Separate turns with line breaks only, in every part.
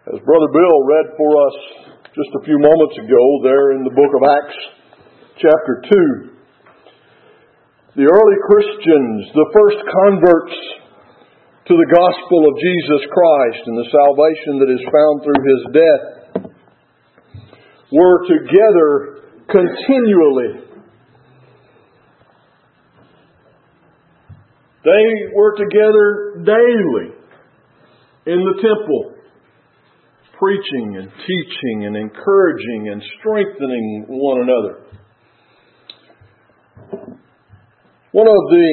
As Brother Bill read for us just a few moments ago there in the book of Acts, chapter 2, the early Christians, the first converts to the gospel of Jesus Christ and the salvation that is found through His death, were together continually. They were together daily in the temple, preaching and teaching and encouraging and strengthening one another. One of the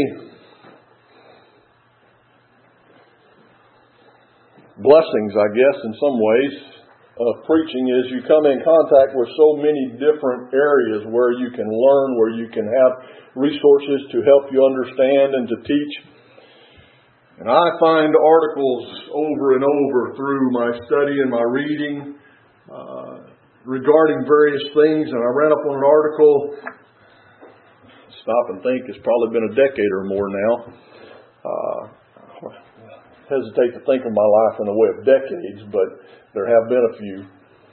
blessings, I guess, in some ways, of preaching is you come in contact with so many different areas where you can learn, where you can have resources to help you understand and to teach. And I find articles over and over through my study and my reading regarding various things. And I ran up on an article, stop and think, it's probably been a decade or more now. Hesitate to think of my life in the way of decades, but there have been a few.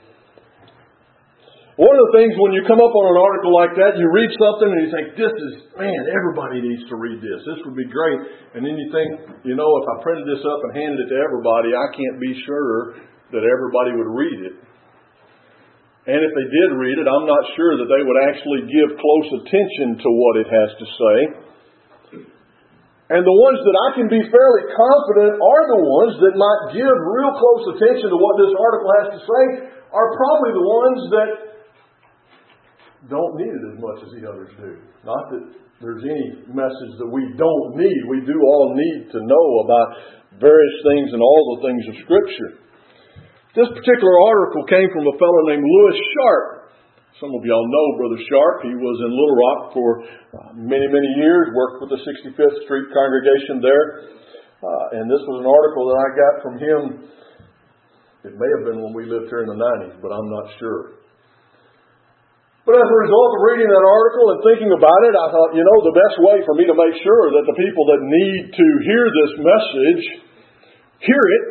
One of the things when you come up on an article like that, you read something and you think, everybody needs to read this. This would be great. And then you think, if I printed this up and handed it to everybody, I can't be sure that everybody would read it. And if they did read it, I'm not sure that they would actually give close attention to what it has to say. And the ones that I can be fairly confident are the ones that might give real close attention to what this article has to say are probably the ones that don't need it as much as the others do. Not that there's any message that we don't need. We do all need to know about various things and all the things of Scripture. This particular article came from a fellow named Lewis Sharp. Some of y'all know Brother Sharp. He was in Little Rock for many, many years, worked with the 65th Street congregation there. And this was an article that I got from him. It may have been when we lived here in the 90s, but I'm not sure. But as a result of reading that article and thinking about it, I thought, the best way for me to make sure that the people that need to hear this message hear it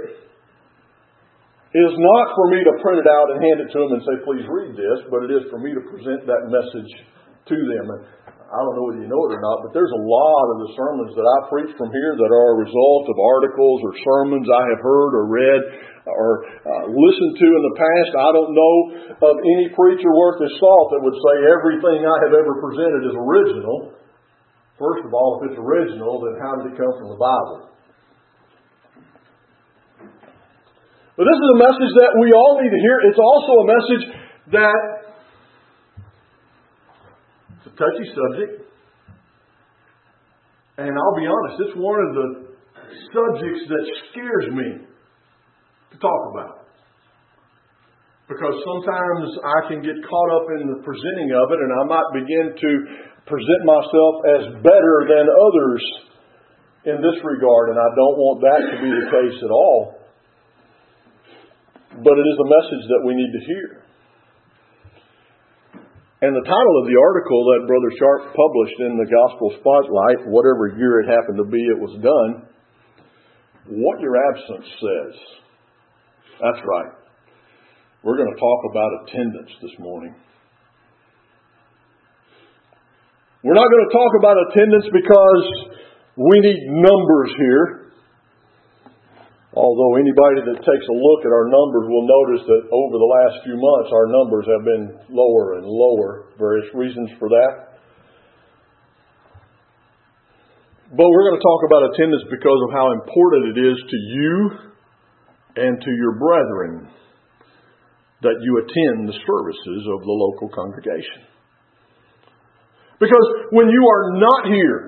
is not for me to print it out and hand it to them and say, please read this, but it is for me to present that message to them. And I don't know whether you know it or not, but there's a lot of the sermons that I preach from here that are a result of articles or sermons I have heard or read or listened to in the past. I don't know of any preacher worth his salt that would say everything I have ever presented is original. First of all, if it's original, then how did it come from the Bible? But this is a message that we all need to hear. It's also a message that it's a touchy subject. And I'll be honest, it's one of the subjects that scares me to talk about. Because sometimes I can get caught up in the presenting of it and I might begin to present myself as better than others in this regard. And I don't want that to be the case at all. But it is a message that we need to hear. And the title of the article that Brother Sharp published in the Gospel Spotlight, whatever year it happened to be it was done, What Your Absence Says. That's right. We're going to talk about attendance this morning. We're not going to talk about attendance because we need numbers here. Although anybody that takes a look at our numbers will notice that over the last few months our numbers have been lower and lower. Various reasons for that. But we're going to talk about attendance because of how important it is to you and to your brethren that you attend the services of the local congregation. Because when you are not here,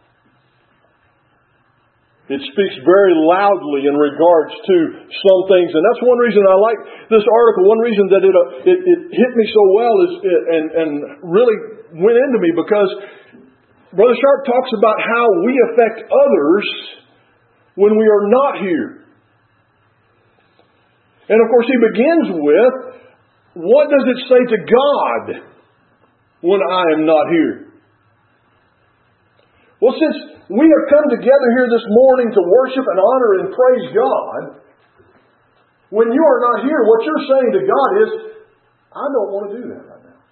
it speaks very loudly in regards to some things. And that's one reason I like this article. One reason that it hit me so well and really went into me because Brother Sharp talks about how we affect others when we are not here. And of course he begins with, what does it say to God when I am not here? Well, since we have come together here this morning to worship and honor and praise God, When you are not here, what you're saying to God is, I don't want to do that right now.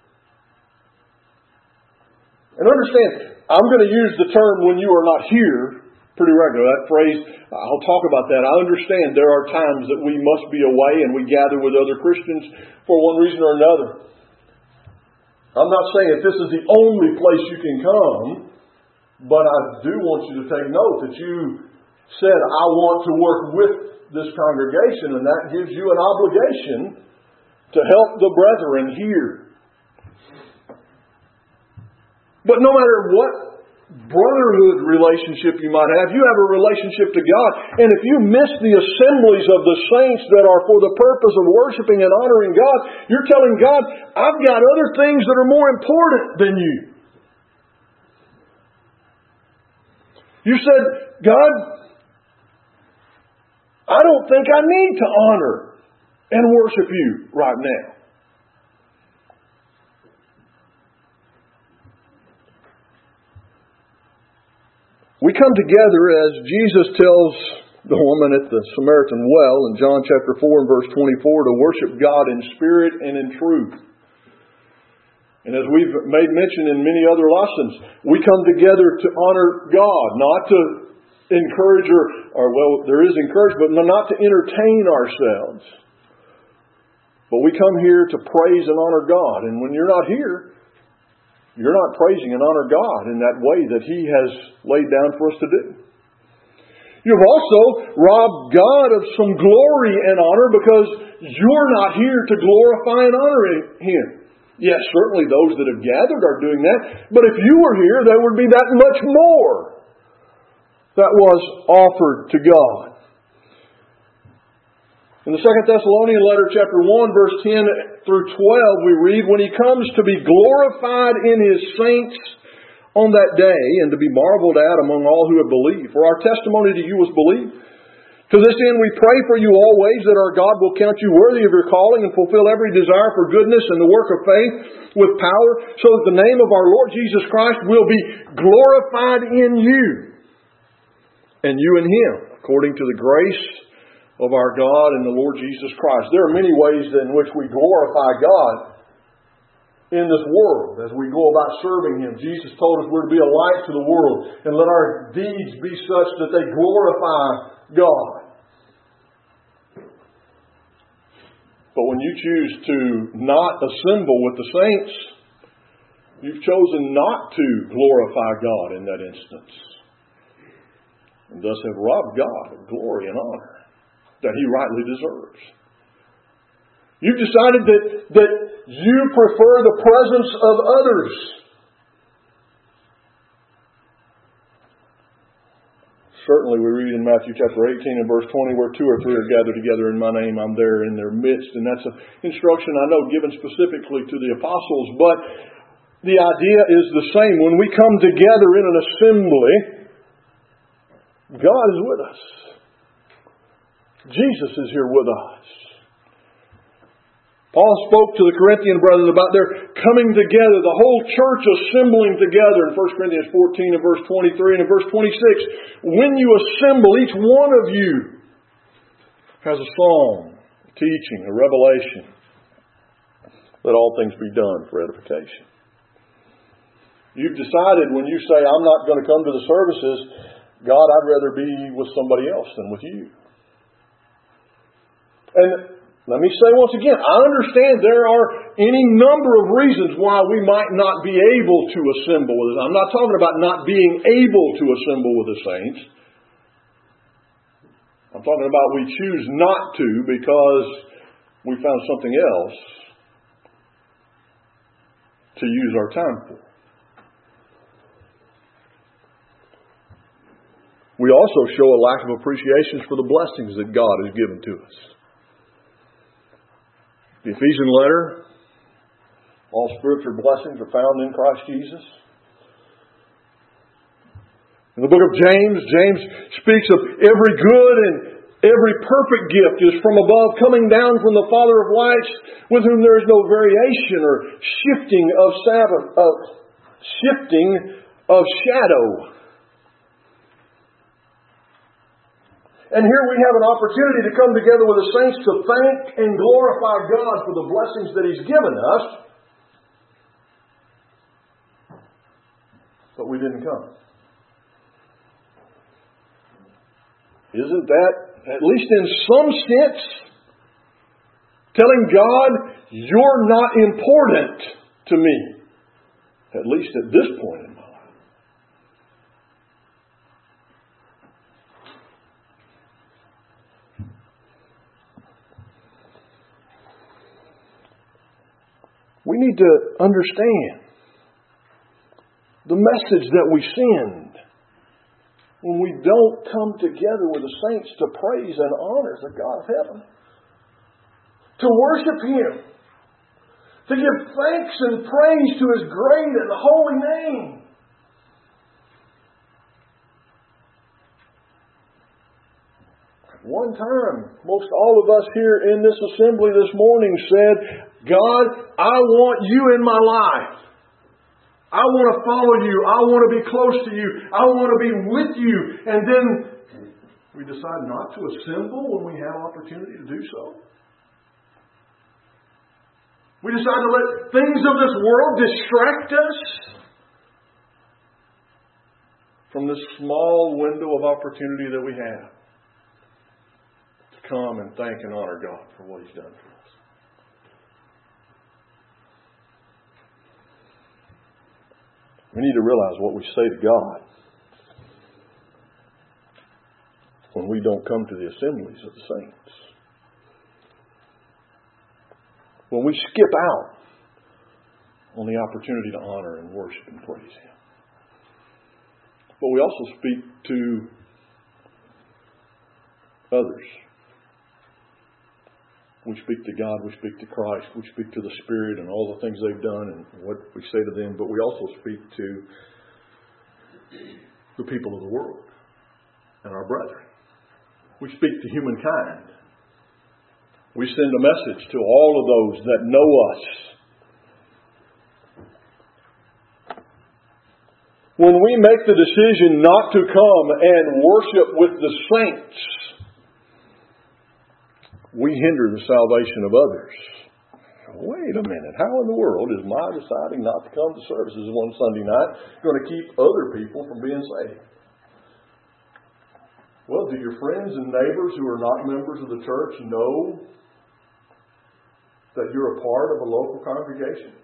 And understand, I'm going to use the term when you are not here pretty regular. That phrase, I'll talk about that. I understand there are times that we must be away and we gather with other Christians for one reason or another. I'm not saying that this is the only place you can come, but I do want you to take note that you said, I want to work with this congregation, and that gives you an obligation to help the brethren here. But no matter what brotherhood relationship you might have, you have a relationship to God. And if you miss the assemblies of the saints that are for the purpose of worshiping and honoring God, you're telling God, I've got other things that are more important than you. You said, God, I don't think I need to honor and worship you right now. We come together as Jesus tells the woman at the Samaritan well in John chapter 4 and verse 24 to worship God in spirit and in truth. And as we've made mention in many other lessons, we come together to honor God, not to encourage or well, there is encouragement, but not to entertain ourselves. But we come here to praise and honor God. And when you're not here, you're not praising and honor God in that way that He has laid down for us to do. You've also robbed God of some glory and honor because you're not here to glorify and honor Him. Yes, certainly those that have gathered are doing that. But if you were here, there would be that much more that was offered to God. In the 2 Thessalonian letter, chapter 1, verse 10 through 12, we read, when He comes to be glorified in His saints on that day, and to be marveled at among all who have believed. For our testimony to you was believed. To this end we pray for you always, that our God will count you worthy of your calling, and fulfill every desire for goodness and the work of faith with power, so that the name of our Lord Jesus Christ will be glorified in you, and you in Him, according to the grace of our God and the Lord Jesus Christ. There are many ways in which we glorify God in this world as we go about serving Him. Jesus told us we're to be a light to the world, and let our deeds be such that they glorify God. But when you choose to not assemble with the saints, you've chosen not to glorify God in that instance, and thus have robbed God of glory and honor that He rightly deserves. You've decided that you prefer the presence of others. Certainly we read in Matthew chapter 18 and verse 20, where 2 or 3 are gathered together in my name, I'm there in their midst. And that's an instruction I know given specifically to the apostles, but the idea is the same. When we come together in an assembly, God is with us. Jesus is here with us. Paul spoke to the Corinthian brothers about their coming together, the whole church assembling together in 1 Corinthians 14 and verse 23 and in verse 26. When you assemble, each one of you has a song, a teaching, a revelation. Let all things be done for edification. You've decided when you say, I'm not going to come to the services, God, I'd rather be with somebody else than with you. And let me say once again, I understand there are any number of reasons why we might not be able to assemble with us. I'm not talking about not being able to assemble with the saints. I'm talking about we choose not to because we found something else to use our time for. We also show a lack of appreciation for the blessings that God has given to us. The Ephesian letter, all spiritual blessings are found in Christ Jesus. In the book of James, James speaks of every good and every perfect gift is from above, coming down from the Father of lights, with whom there is no variation or shifting of shadow. And here we have an opportunity to come together with the saints to thank and glorify God for the blessings that He's given us. But we didn't come. Isn't that, at least in some sense, telling God, you're not important to me? At least at this point in my life. We need to understand the message that we send when we don't come together with the saints to praise and honor the God of heaven, to worship Him, to give thanks and praise to His great and holy name. At one time, most all of us here in this assembly this morning said, God, I want You in my life. I want to follow You. I want to be close to You. I want to be with You. And then we decide not to assemble when we have opportunity to do so. We decide to let things of this world distract us from this small window of opportunity that we have to come and thank and honor God for what He's done for us. We need to realize what we say to God when we don't come to the assemblies of the saints. When we skip out on the opportunity to honor and worship and praise Him. But we also speak to others. We speak to God, we speak to Christ, we speak to the Spirit and all the things they've done and what we say to them, but we also speak to the people of the world and our brethren. We speak to humankind. We send a message to all of those that know us. When we make the decision not to come and worship with the saints, we hinder the salvation of others. Wait a minute. How in the world is my deciding not to come to services one Sunday night going to keep other people from being saved? Well, do your friends and neighbors who are not members of the church know that you're a part of a local congregation?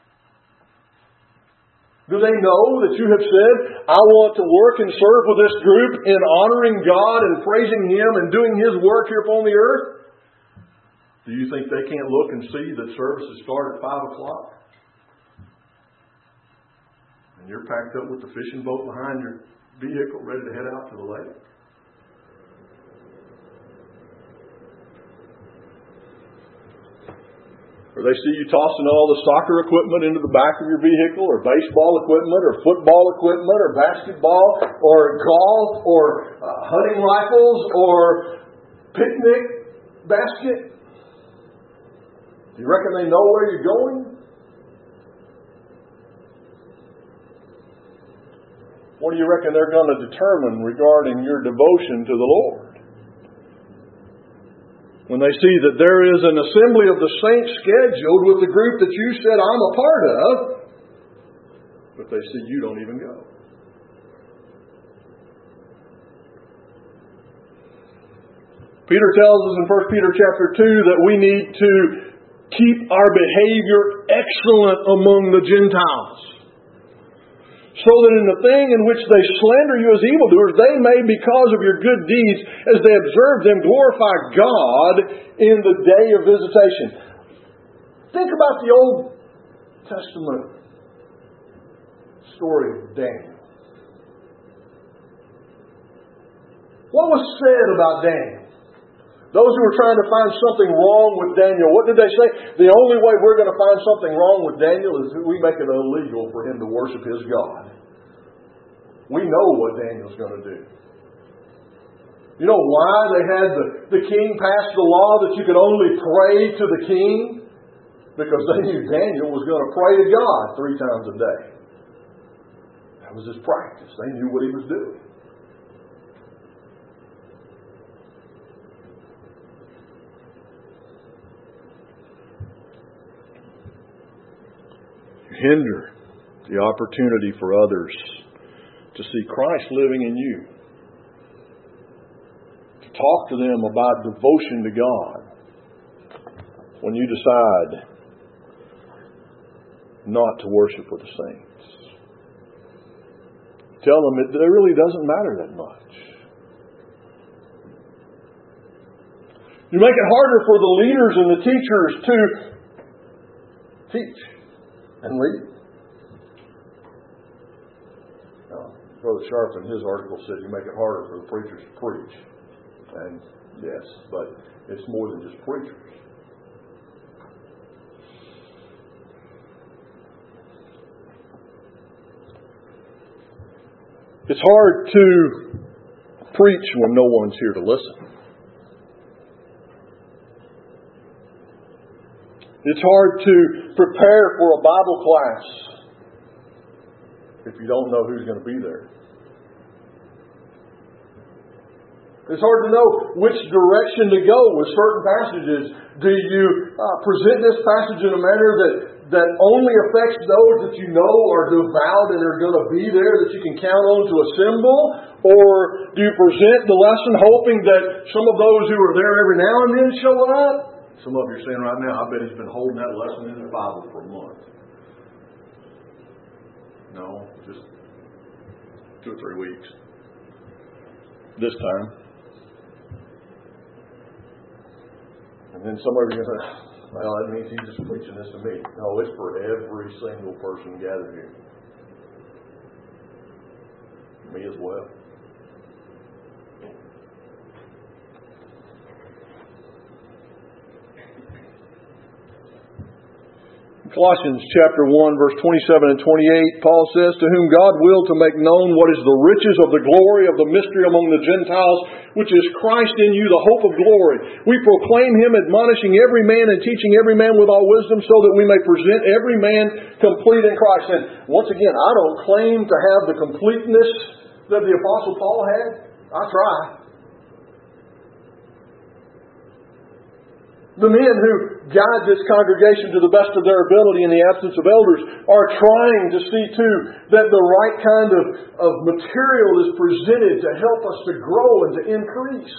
Do they know that you have said, I want to work and serve with this group in honoring God and praising Him and doing His work here upon the earth? Do you think they can't look and see that services start at 5 o'clock? And you're packed up with the fishing boat behind your vehicle ready to head out to the lake? Or they see you tossing all the soccer equipment into the back of your vehicle, or baseball equipment, or football equipment, or basketball, or golf, or hunting rifles, or picnic basket. Do you reckon they know where you're going? What do you reckon they're going to determine regarding your devotion to the Lord? When they see that there is an assembly of the saints scheduled with the group that you said I'm a part of, but they see you don't even go. Peter tells us in 1 Peter chapter 2 that we need to keep our behavior excellent among the Gentiles, so that in the thing in which they slander you as evildoers, they may, because of your good deeds, as they observe them, glorify God in the day of visitation. Think about the Old Testament story of Daniel. What was said about Daniel? Those who were trying to find something wrong with Daniel, what did they say? The only way we're going to find something wrong with Daniel is that we make it illegal for him to worship his God. We know what Daniel's going to do. You know why they had the king pass the law that you could only pray to the king? Because they knew Daniel was going to pray to God 3 times a day. That was his practice. They knew what he was doing. hinder the opportunity for others to see Christ living in you. To talk to them about devotion to God when you decide not to worship with the saints. Tell them it really doesn't matter that much. You make it harder for the leaders and the teachers to teach and lead. Now, Brother Sharp in his article said you make it harder for the preachers to preach. And yes, but it's more than just preachers. It's hard to preach when no one's here to listen. It's hard to prepare for a Bible class if you don't know who's going to be there. It's hard to know which direction to go with certain passages. Do you present this passage in a manner that only affects those that you know are devout and are going to be there, that you can count on to assemble? Or do you present the lesson hoping that some of those who are there every now and then show up? Some of you are saying right now, I bet he's been holding that lesson in the Bible for a month. No, just 2 or 3 weeks. This time. And then some of you are going to say, well, that means he's just preaching this to me. No, it's for every single person gathered here. Me as well. Colossians chapter 1, verse 27 and 28, Paul says, to whom God willed to make known what is the riches of the glory of the mystery among the Gentiles, which is Christ in you, the hope of glory. We proclaim Him, admonishing every man and teaching every man with all wisdom, so that we may present every man complete in Christ. And once again, I don't claim to have the completeness that the Apostle Paul had. I try. The men who guide this congregation to the best of their ability in the absence of elders are trying to see too that the right kind of material is presented to help us to grow and to increase.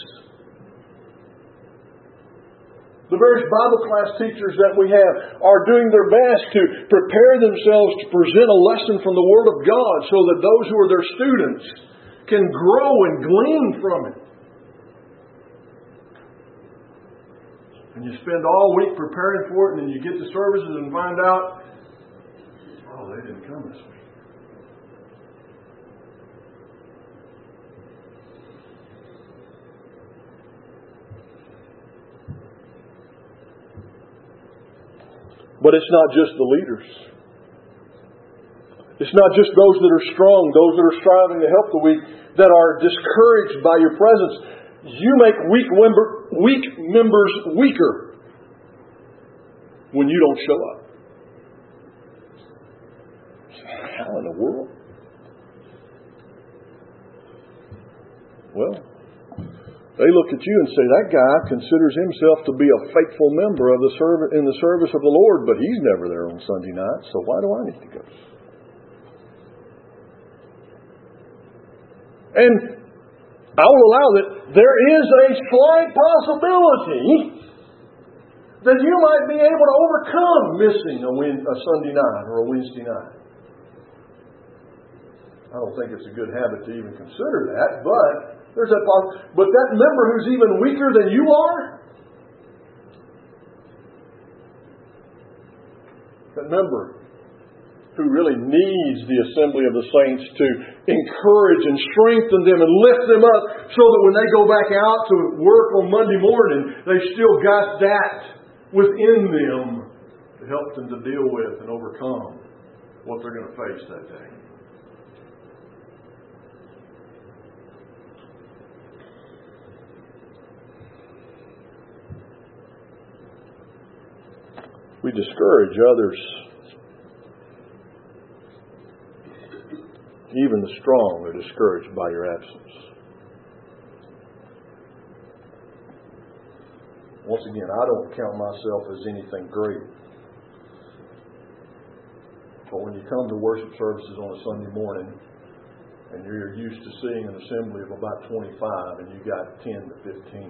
The various Bible class teachers that we have are doing their best to prepare themselves to present a lesson from the Word of God so that those who are their students can grow and glean from it. And you spend all week preparing for it, and then you get to services and find out, oh, they didn't come this week. But it's not just the leaders. It's not just those that are strong, those that are striving to help the weak, that are discouraged by your presence. You make weak members weaker when you don't show up. How in the world? Well, they look at you and say, that guy considers himself to be a faithful member of in the service of the Lord, but he's never there on Sunday night, so why do I need to go? And I will allow that there is a slight possibility that you might be able to overcome missing a Sunday night or a Wednesday night. I don't think it's a good habit to even consider that, but there's that possibility. But that member who's even weaker than you are, that member who really needs the assembly of the saints to encourage and strengthen them and lift them up so that when they go back out to work on Monday morning, they've still got that within them to help them to deal with and overcome what they're going to face that day. We discourage others. Even the strong are discouraged by your absence. Once again, I don't count myself as anything great. But when you come to worship services on a Sunday morning, and you're used to seeing an assembly of about 25, and you got 10 to 15.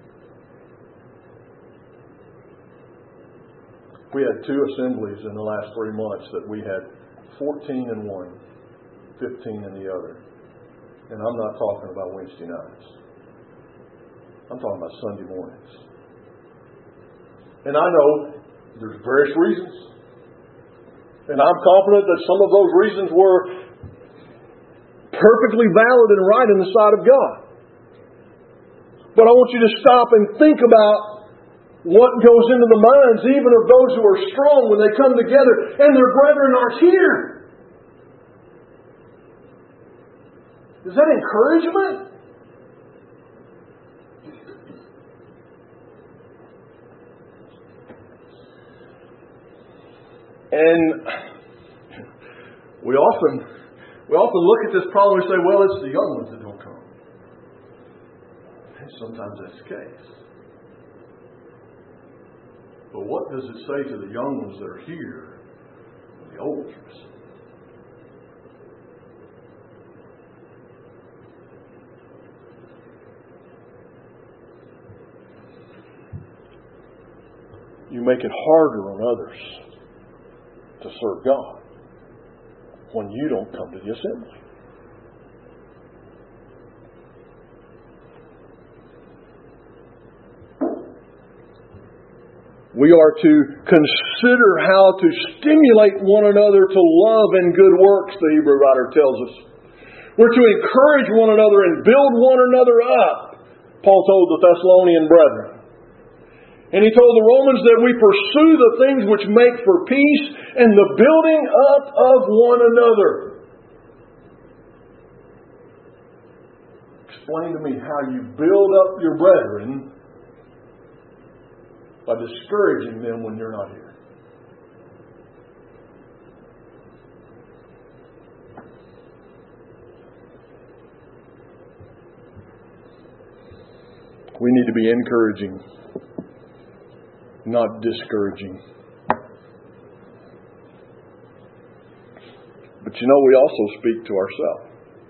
We had 2 assemblies in the last 3 months that we had 14 in one, 15 in the other. And I'm not talking about Wednesday nights. I'm talking about Sunday mornings. And I know there's various reasons. And I'm confident that some of those reasons were perfectly valid and right in the sight of God. But I want you to stop and think about what goes into the minds even of those who are strong when they come together and their brethren aren't here. Is that encouragement? And we often look at this problem and say, well, it's the young ones that don't come. And sometimes that's the case. But what does it say to the young ones that are here, the old ones? You make it harder on others to serve God when you don't come to the assembly. We are to consider how to stimulate one another to love and good works, the Hebrew writer tells us. We're to encourage one another and build one another up, Paul told the Thessalonian brethren. And he told the Romans that we pursue the things which make for peace and the building up of one another. Explain to me how you build up your brethren by discouraging them when you're not here. We need to be encouraging, not discouraging. But you know, we also speak to ourselves.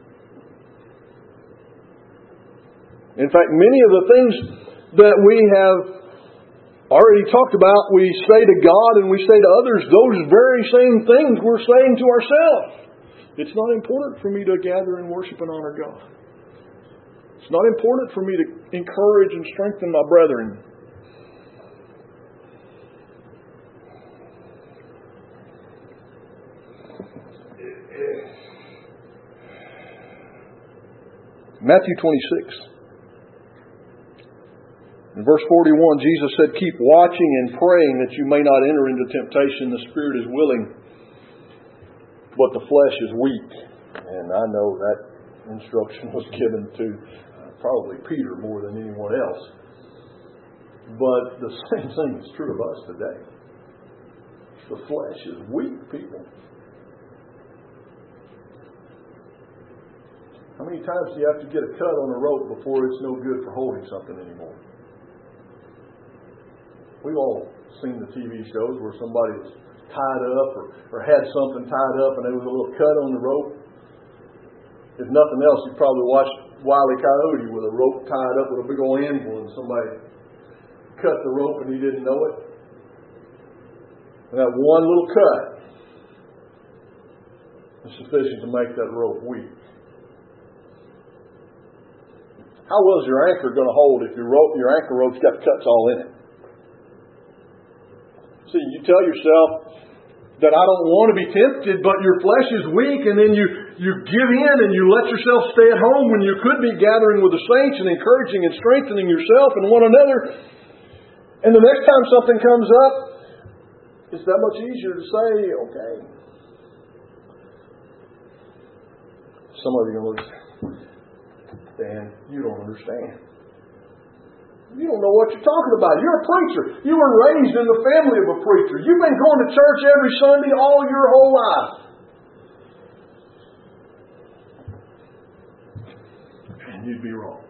In fact, many of the things that we have already talked about, we say to God and we say to others, those very same things we're saying to ourselves. It's not important for me to gather and worship and honor God. It's not important for me to encourage and strengthen my brethren. Matthew 26. In verse 41, Jesus said, keep watching and praying that you may not enter into temptation. The spirit is willing, but the flesh is weak. And I know that instruction was given to probably Peter more than anyone else. But the same thing is true of us today. The flesh is weak, people. How many times do you have to get a cut on a rope before it's no good for holding something anymore? We've all seen the TV shows where somebody was tied up or had something tied up and there was a little cut on the rope. If nothing else, you probably watched Wile E. Coyote with a rope tied up with a big old anvil and somebody cut the rope and he didn't know it. And that one little cut is sufficient to make that rope weak. How well is your anchor going to hold if your anchor rope's got cuts all in it? See, you tell yourself that I don't want to be tempted, but your flesh is weak, and then you give in and you let yourself stay at home when you could be gathering with the saints and encouraging and strengthening yourself and one another. And the next time something comes up, it's that much easier to say, okay. Some of you are going to say, Dan, you don't understand. You don't know what you're talking about. You're a preacher. You were raised in the family of a preacher. You've been going to church every Sunday all your whole life. And you'd be wrong.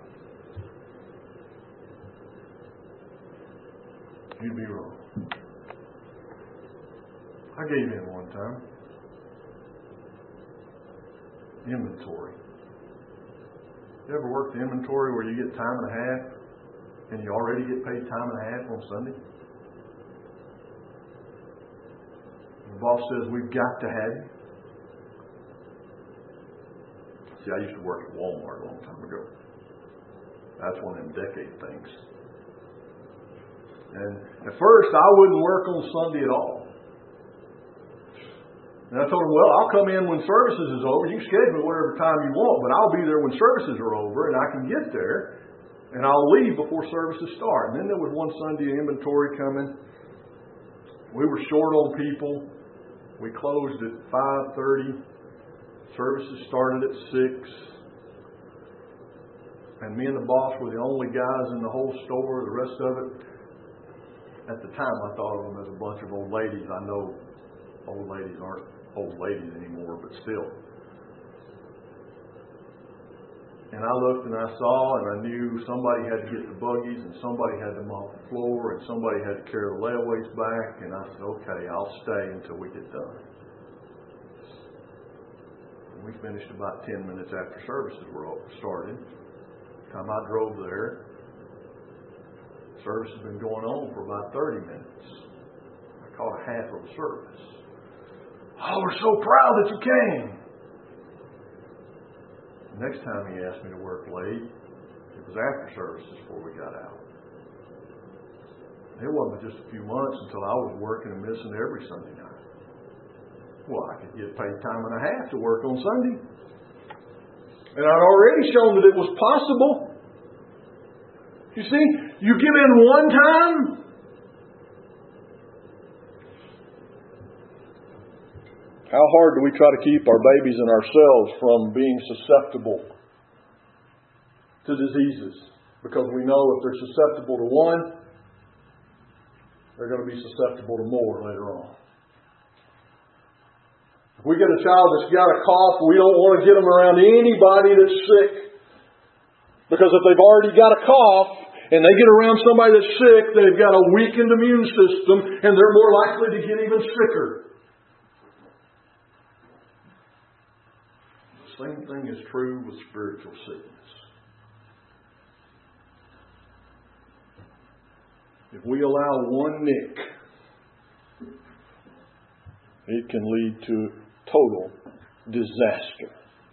You'd be wrong. I gave in one time. Inventory. You ever worked the inventory where you get time and a half and you already get paid time and a half on Sunday? The boss says, we've got to have you. See, I used to work at Walmart a long time ago. That's one of them decade things. And at first, I wouldn't work on Sunday at all. And I told him, well, I'll come in when services is over. You can schedule whatever time you want, but I'll be there when services are over, and I can get there, and I'll leave before services start. And then there was one Sunday inventory coming. We were short on people. We closed at 5:30. Services started at 6. And me and the boss were the only guys in the whole store. The rest of it, at the time, I thought of them as a bunch of old ladies. I know old ladies aren't old ladies anymore, but still. And I looked and I saw and I knew somebody had to get the buggies and somebody had to mop the floor and somebody had to carry the layaways back. And I said, okay, I'll stay until we get done. And we finished about 10 minutes after services were started. The time I drove there, service has been going on for about 30 minutes. I caught a half of the service. Oh, we're so proud that you came. The next time he asked me to work late, it was after services before we got out. It wasn't just a few months until I was working and missing every Sunday night. Well, I could get paid time and a half to work on Sunday. And I'd already shown that it was possible. You see, you give in one time, how hard do we try to keep our babies and ourselves from being susceptible to diseases? Because we know if they're susceptible to one, they're going to be susceptible to more later on. If we get a child that's got a cough, we don't want to get them around anybody that's sick. Because if they've already got a cough, and they get around somebody that's sick, they've got a weakened immune system, and they're more likely to get even sicker. The same thing is true with spiritual sickness. If we allow one nick, it can lead to total disaster.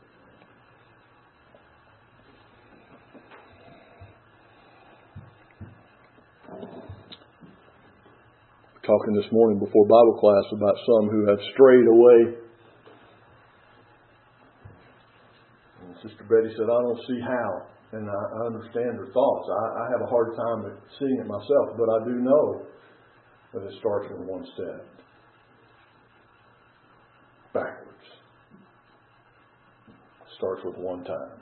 Talking this morning before Bible class about some who have strayed away. And Sister Betty said, I don't see how. And I understand her thoughts. I have a hard time seeing it myself, but I do know that it starts with one step. Backwards. It starts with one time.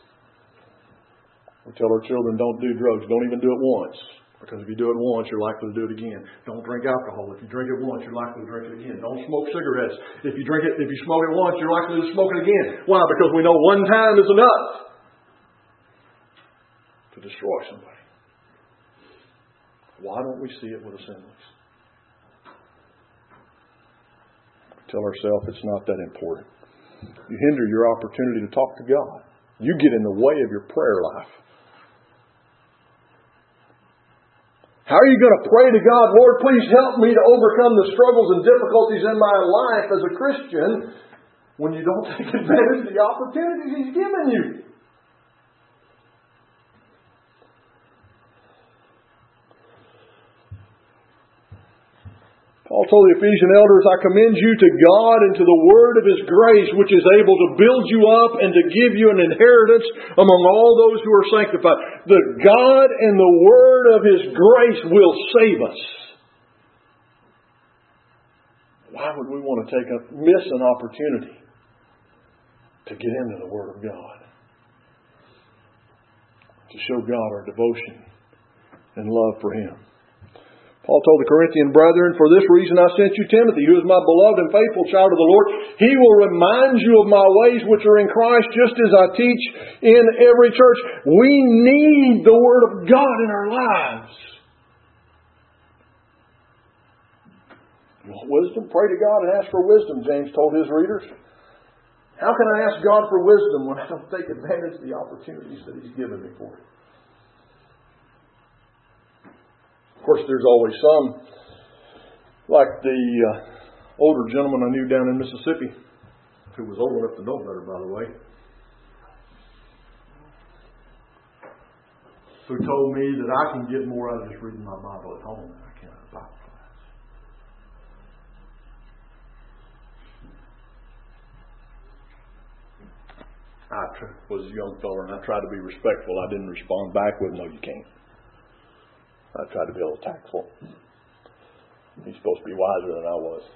We tell our children, don't do drugs. Don't even do it once. Because if you do it once, you're likely to do it again. Don't drink alcohol. If you drink it once, you're likely to drink it again. Don't smoke cigarettes. If you smoke it once, you're likely to smoke it again. Why? Because we know one time is enough to destroy somebody. Why don't we see it with assemblies? We tell ourselves it's not that important. You hinder your opportunity to talk to God. You get in the way of your prayer life. How are you going to pray to God, Lord, please help me to overcome the struggles and difficulties in my life as a Christian, when you don't take advantage of the opportunities He's given you? Paul told the Ephesian elders, I commend you to God and to the word of His grace, which is able to build you up and to give you an inheritance among all those who are sanctified. The God and the word of His grace will save us. Why would we want to miss an opportunity to get into the Word of God? To show God our devotion and love for Him. Paul told the Corinthian brethren, for this reason I sent you Timothy, who is my beloved and faithful child of the Lord. He will remind you of my ways which are in Christ, just as I teach in every church. We need the Word of God in our lives. You want wisdom? Pray to God and ask for wisdom, James told his readers. How can I ask God for wisdom when I don't take advantage of the opportunities that He's given me for it? Of course, there's always some, like the older gentleman I knew down in Mississippi, who was old enough to know better, by the way, who told me that I can get more out of just reading my Bible at home than I can at a Bible class. I was a young fella and I tried to be respectful. I didn't respond back with, "No, you can't." I tried to be a little tactful. He's supposed to be wiser than I was.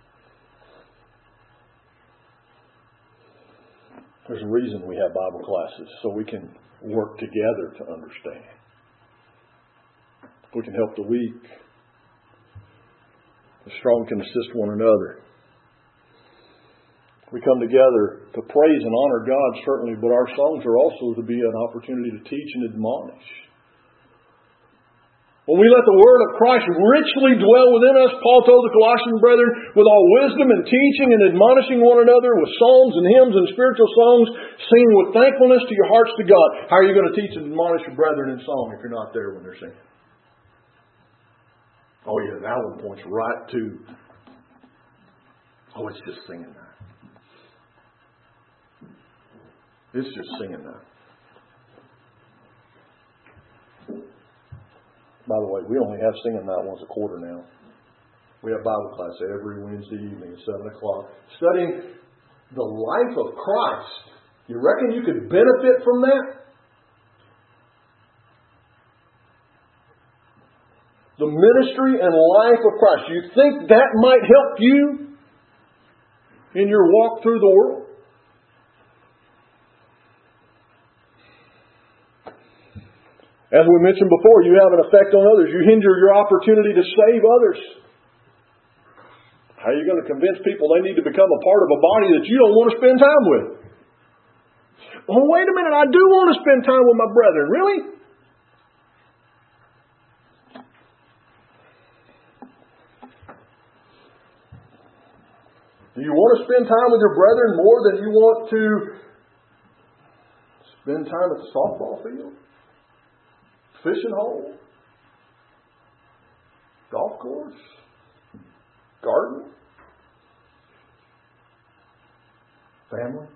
There's a reason we have Bible classes, so we can work together to understand. We can help the weak. The strong can assist one another. We come together to praise and honor God, certainly, but our songs are also to be an opportunity to teach and admonish. When we let the Word of Christ richly dwell within us, Paul told the Colossian brethren, with all wisdom and teaching and admonishing one another with psalms and hymns and spiritual songs, singing with thankfulness to your hearts to God. How are you going to teach and admonish your brethren in song if you're not there when they're singing? Oh yeah, that one points right to, oh, it's just singing that. It's just singing that. By the way, we only have singing night once a quarter now. We have Bible class every Wednesday evening at 7 o'clock. Studying the life of Christ. You reckon you could benefit from that? The ministry and life of Christ. You think that might help you in your walk through the world? As we mentioned before, you have an effect on others. You hinder your opportunity to save others. How are you going to convince people they need to become a part of a body that you don't want to spend time with? Oh, wait a minute, I do want to spend time with my brethren. Really? Do you want to spend time with your brethren more than you want to spend time at the softball field? Fishing hole? Golf course? Garden? Family?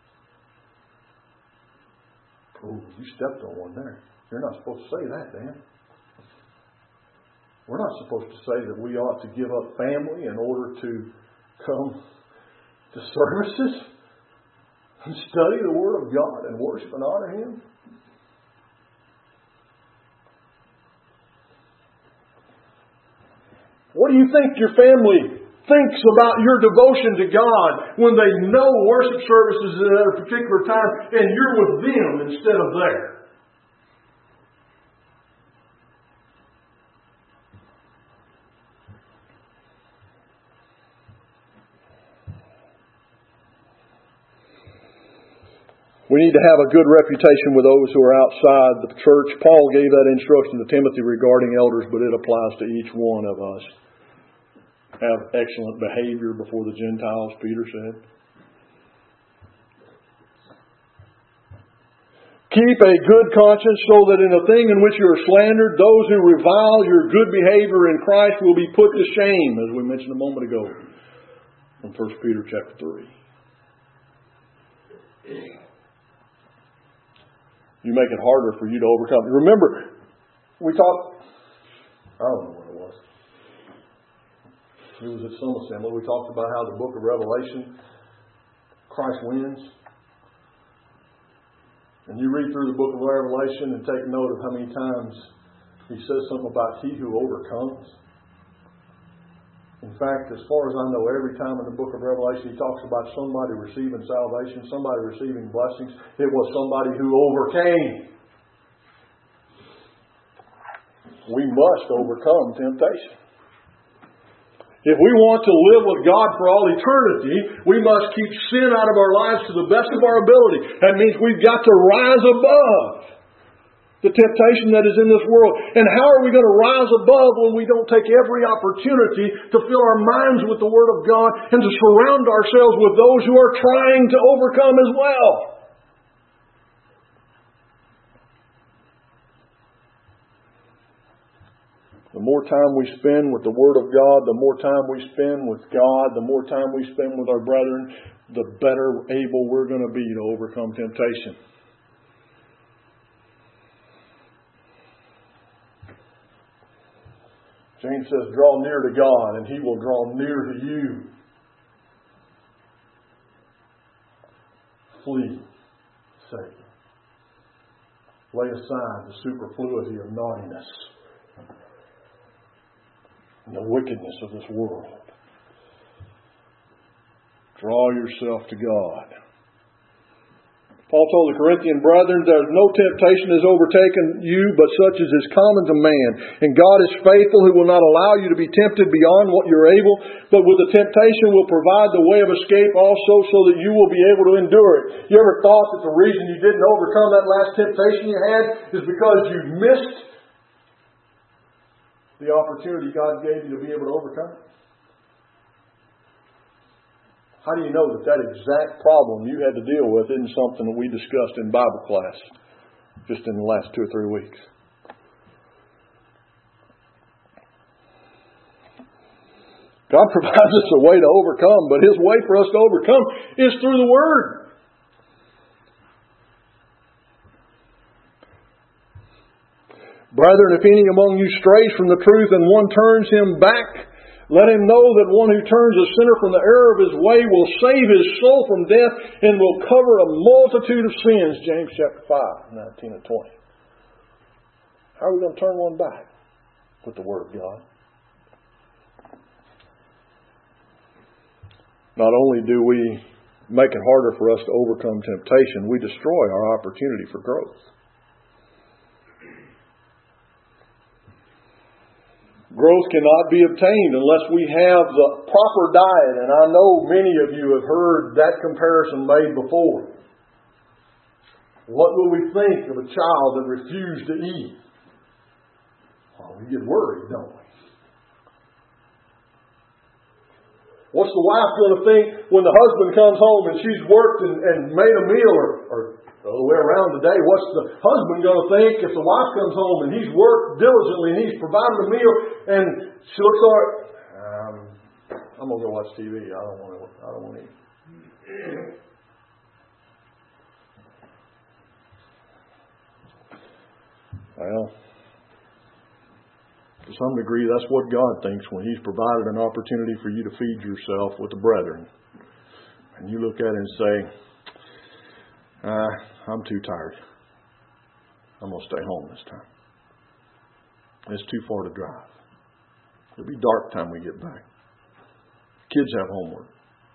Oh, you stepped on one there. You're not supposed to say that, Dan. We're not supposed to say that we ought to give up family in order to come to services and study the Word of God and worship and honor Him. What do you think your family thinks about your devotion to God when they know worship services at a particular time and you're with them instead of there? We need to have a good reputation with those who are outside the church. Paul gave that instruction to Timothy regarding elders, but it applies to each one of us. Have excellent behavior before the Gentiles, Peter said. Keep a good conscience so that in a thing in which you are slandered, those who revile your good behavior in Christ will be put to shame, as we mentioned a moment ago from 1 Peter chapter 3. You make it harder for you to overcome. Remember, we talked, I don't know what it was. It was at some assembly. We talked about how the book of Revelation, Christ wins. And you read through the book of Revelation and take note of how many times he says something about he who overcomes. In fact, as far as I know, every time in the book of Revelation he talks about somebody receiving salvation, somebody receiving blessings, it was somebody who overcame. We must overcome temptation. If we want to live with God for all eternity, we must keep sin out of our lives to the best of our ability. That means we've got to rise above the temptation that is in this world. And how are we going to rise above when we don't take every opportunity to fill our minds with the Word of God and to surround ourselves with those who are trying to overcome as well? The more time we spend with the Word of God, the more time we spend with God, the more time we spend with our brethren, the better able we're going to be to overcome temptation. James says, draw near to God and He will draw near to you. Flee Satan. Lay aside the superfluity of naughtiness and the wickedness of this world. Draw yourself to God. Paul told the Corinthian brethren, there's no temptation has overtaken you, but such as is common to man. And God is faithful, who will not allow you to be tempted beyond what you're able, but with the temptation will provide the way of escape also, so that you will be able to endure it. You ever thought that the reason you didn't overcome that last temptation you had is because you missed the opportunity God gave you to be able to overcome it? How do you know that that exact problem you had to deal with isn't something that we discussed in Bible class just in the last 2 or 3 weeks? God provides us a way to overcome, but His way for us to overcome is through the Word. Brethren, if any among you strays from the truth and one turns him back, let him know that one who turns a sinner from the error of his way will save his soul from death and will cover a multitude of sins. James chapter 5, 19 and 20. How are we going to turn one back? With the Word of God. Not only do we make it harder for us to overcome temptation, we destroy our opportunity for growth. Growth cannot be obtained unless we have the proper diet. And I know many of you have heard that comparison made before. What will we think of a child that refused to eat? Well, we get worried, don't we? What's the wife going to think when the husband comes home and she's worked and made a meal, or the other way around today? What's the husband going to think if the wife comes home and he's worked diligently and he's provided a meal and she looks over, I'm going to go watch TV. I don't want to eat. Well, to some degree, that's what God thinks when He's provided an opportunity for you to feed yourself with the brethren. And you look at it and say, I'm too tired. I'm going to stay home this time. It's too far to drive. It'll be dark time we get back. Kids have homework.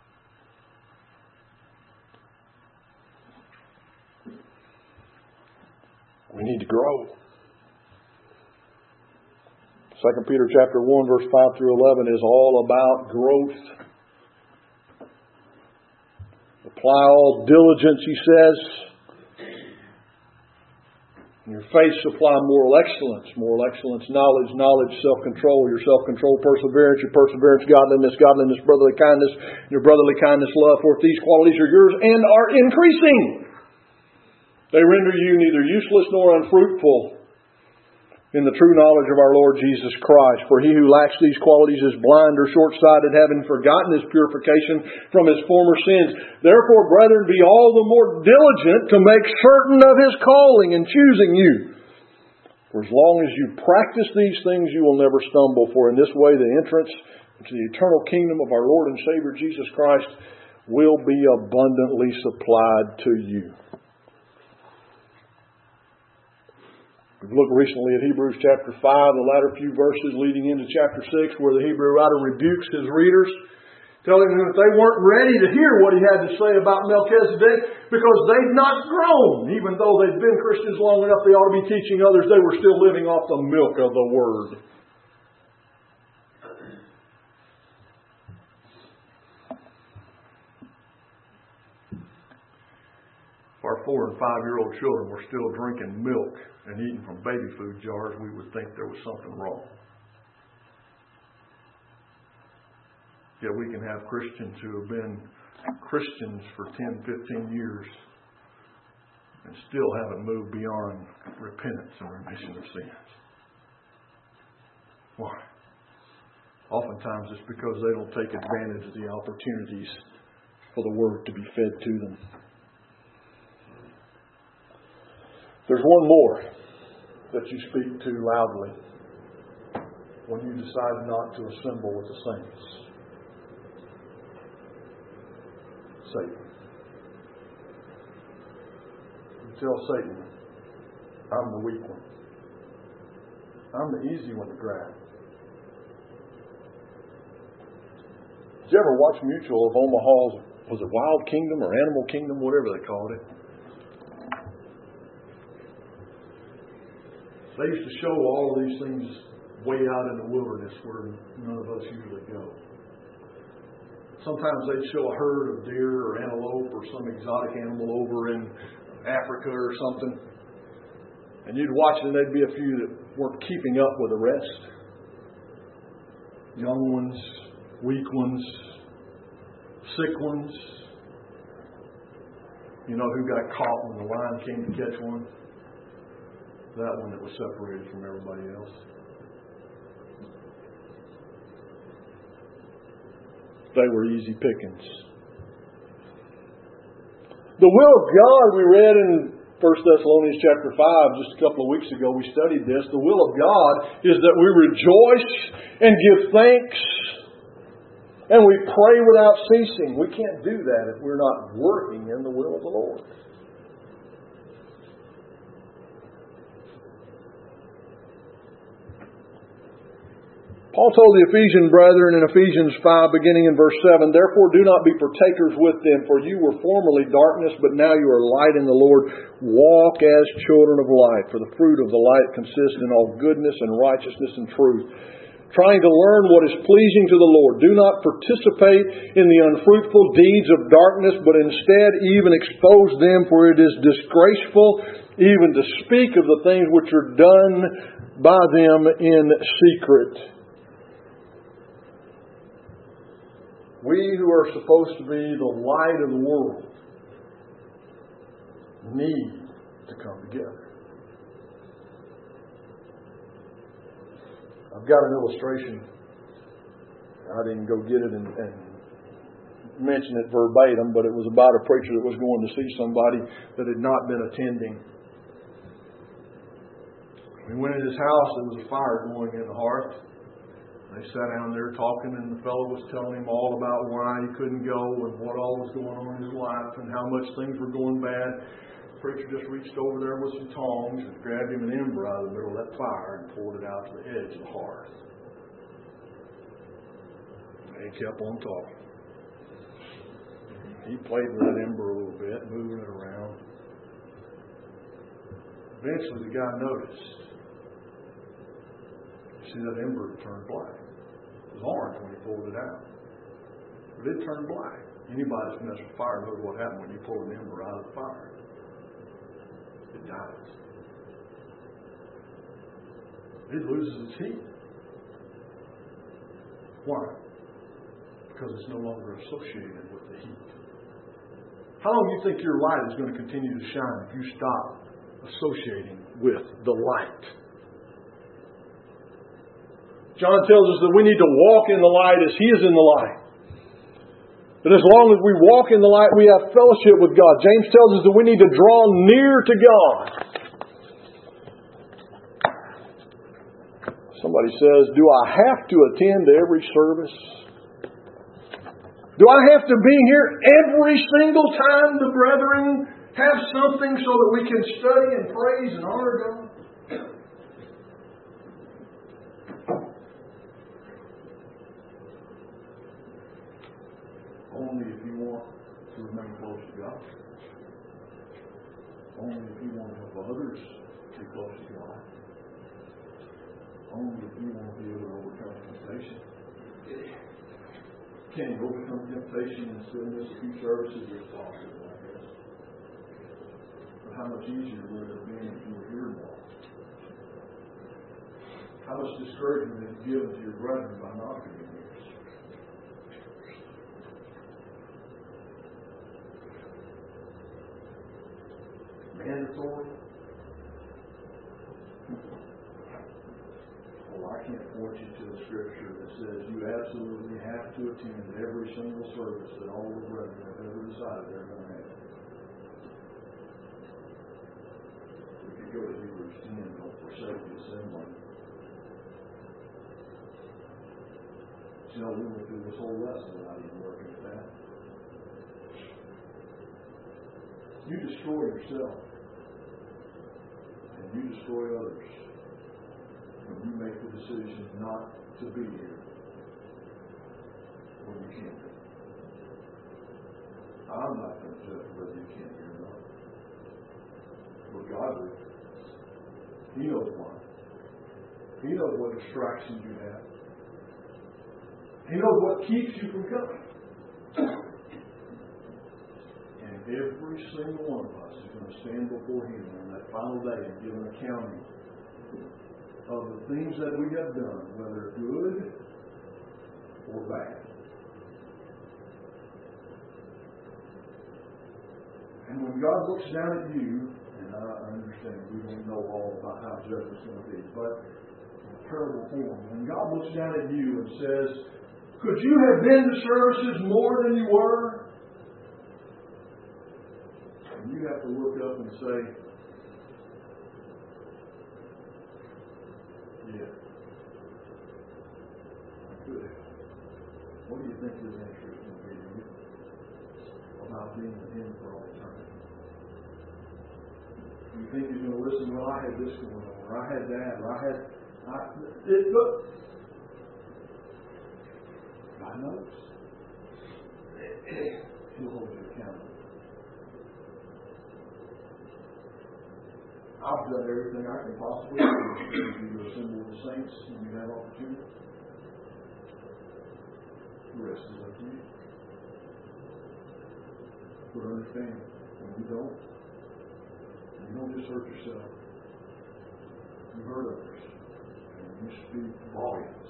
We need to grow. 2 Peter chapter 1, verse 5 through 11 is all about growth. Apply all diligence, he says. In your faith supply moral excellence. Moral excellence, knowledge. Knowledge, self-control. Your self-control, perseverance. Your perseverance, godliness. Godliness, brotherly kindness. Your brotherly kindness, love. For if these qualities are yours and are increasing, they render you neither useless nor unfruitful in the true knowledge of our Lord Jesus Christ. For he who lacks these qualities is blind or short-sighted, having forgotten his purification from his former sins. Therefore, brethren, be all the more diligent to make certain of His calling and choosing you. For as long as you practice these things, you will never stumble. For in this way, the entrance into the eternal kingdom of our Lord and Savior Jesus Christ will be abundantly supplied to you. We've looked recently at Hebrews chapter 5, the latter few verses leading into chapter 6, where the Hebrew writer rebukes his readers, telling them that they weren't ready to hear what he had to say about Melchizedek because they'd not grown. Even though they'd been Christians long enough, they ought to be teaching others, they were still living off the milk of the Word. Our 4 and 5-year-old children were still drinking milk and eating from baby food jars, we would think there was something wrong. Yet we can have Christians who have been Christians for 10, 15 years and still haven't moved beyond repentance and remission of sins. Why? Oftentimes it's because they don't take advantage of the opportunities for the Word to be fed to them. There's one more that you speak to loudly when you decide not to assemble with the saints. Satan. You tell Satan, I'm the weak one. I'm the easy one to grab. Did you ever watch Mutual of Omaha's, was it Wild Kingdom or Animal Kingdom, whatever they called it? They used to show all of these things way out in the wilderness where none of us usually go. Sometimes they'd show a herd of deer or antelope or some exotic animal over in Africa or something. And you'd watch it and there'd be a few that weren't keeping up with the rest. Young ones, weak ones, sick ones. You know who got caught when the lion came to catch one? That one that was separated from everybody else. They were easy pickings. The will of God, we read in 1 Thessalonians chapter 5 just a couple of weeks ago. We studied this. The will of God is that we rejoice and give thanks and we pray without ceasing. We can't do that if we're not working in the will of the Lord. Paul told the Ephesian brethren in Ephesians 5, beginning in verse 7, Therefore do not be partakers with them, for you were formerly darkness, but now you are light in the Lord. Walk as children of light, for the fruit of the light consists in all goodness and righteousness and truth, trying to learn what is pleasing to the Lord. Do not participate in the unfruitful deeds of darkness, but instead even expose them, for it is disgraceful even to speak of the things which are done by them in secret. We who are supposed to be the light of the world need to come together. I've got an illustration. I didn't go get it and mention it verbatim, but it was about a preacher that was going to see somebody that had not been attending. We went in his house, there was a fire going in the hearth. They sat down there talking, and the fellow was telling him all about why he couldn't go and what all was going on in his life and how much things were going bad. The preacher just reached over there with some tongs and grabbed him an ember out of the middle of that fire and poured it out to the edge of the hearth. And he kept on talking. He played with that ember a little bit, moving it around. Eventually the guy noticed. See, that ember had turned black. It was orange when he pulled it out. But it turned black. Anybody that's messed with fire knows what happens when you pull an ember out of the fire. It dies. It loses its heat. Why? Because it's no longer associated with the heat. How long do you think your light is going to continue to shine if you stop associating with the light? John tells us that we need to walk in the light as He is in the light. That as long as we walk in the light, we have fellowship with God. James tells us that we need to draw near to God. Somebody says, do I have to attend every service? Do I have to be here every single time the brethren have something so that we can study and praise and honor God? Only if you want to remain close to God. Only if you want to help others be close to God. Only if you want to be able to overcome temptation. Can you overcome temptation and still miss a few services? It's possible, I guess. how much easier would it have been if you were here more? How much discouragement have you given to your brethren by not being here? Mandatory? Well, I can't point you to a scripture that says you absolutely have to attend every single service that all the brethren have ever decided they're going to have. We could go to Hebrews 10, don't forsake the assembly. You know, we went through this whole lesson without even working at that. You destroy yourself. And you destroy others when you make the decision not to be here when you can't be. I'm not going to judge whether you can't be or not. But God will. He knows why. He knows what distractions you have. He knows what keeps you from coming. And every single one of us is going to stand before Him on that final day and give an accounting of the things that we have done, whether good or bad. And when God looks down at you, and I understand we don't know all about how judgment's going to be, but in a parable form, when God looks down at you and says, could you have been to services more than you were? And you have to look up and say, yeah, I could have. What do you think His answer is going to be to you about being with Him for all eternity? Do you think He's going to listen? Well, I had this going on, or I had that, or look. God knows. He'll hold you accountable. I've done everything I can possibly do to assemble the saints when you have opportunity. The rest is up to you. But understand, when you don't just hurt yourself. You hurt others. And you speak volumes.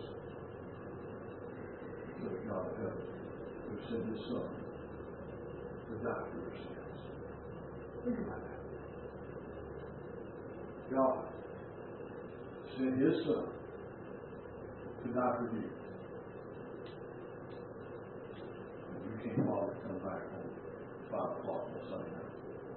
To the God of heaven, who sent His Son to die for your sins. Think about that. God sent His Son to die for you. And you can't bother to come back home at 5 o'clock on Sunday night.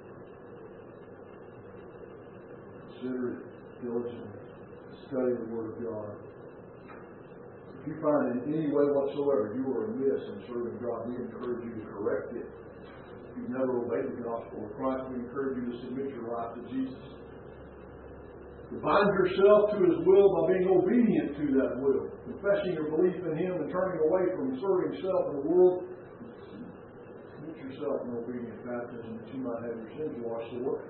Consider it diligently. Study the Word of God. If you find in any way whatsoever you are amiss in serving God, we encourage you to correct it. If you've never obeyed the gospel of Christ, we encourage you to submit your life to Jesus. To bind yourself to His will by being obedient to that will, confessing your belief in Him and turning away from serving self in the world. Submit yourself in obedient baptism that you might have your sins washed away.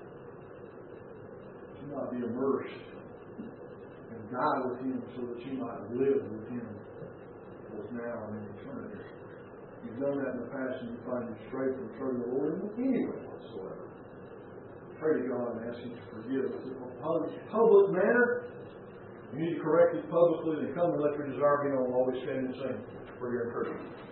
That you might be immersed and die with Him so that you might live with Him both now and in eternity. If you've done that in the past and you find you stray from serving the Lord in any way whatsoever, pray to God and ask Him to forgive us. In a public manner, you need to correct it publicly, then come and let your desire be known. Always stand and sing for your encouragement.